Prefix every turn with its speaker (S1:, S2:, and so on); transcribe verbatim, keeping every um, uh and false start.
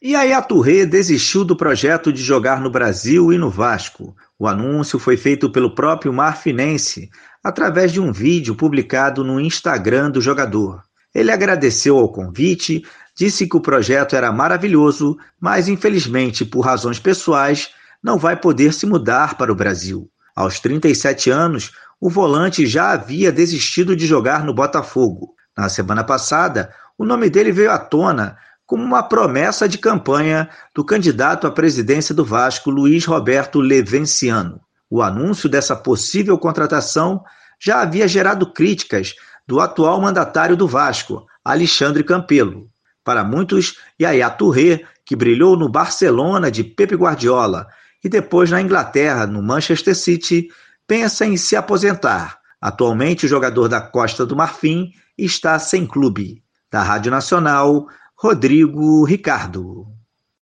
S1: Yaya Touré desistiu do projeto de jogar no Brasil e no Vasco. O anúncio foi feito pelo próprio Marfinense, através de um vídeo publicado no Instagram do jogador. Ele agradeceu ao convite, disse que o projeto era maravilhoso, mas infelizmente, por razões pessoais, não vai poder se mudar para o Brasil. Aos trinta e sete anos, o volante já havia desistido de jogar no Botafogo. Na semana passada, o nome dele veio à tona como uma promessa de campanha do candidato à presidência do Vasco, Luiz Roberto Levenciano. O anúncio dessa possível contratação já havia gerado críticas do atual mandatário do Vasco, Alexandre Campelo. Para muitos, Yaya Touré, que brilhou no Barcelona de Pep Guardiola e depois na Inglaterra, no Manchester City, pensa em se aposentar. Atualmente, o jogador da Costa do Marfim está sem clube. Da Rádio Nacional, Rodrigo Ricardo.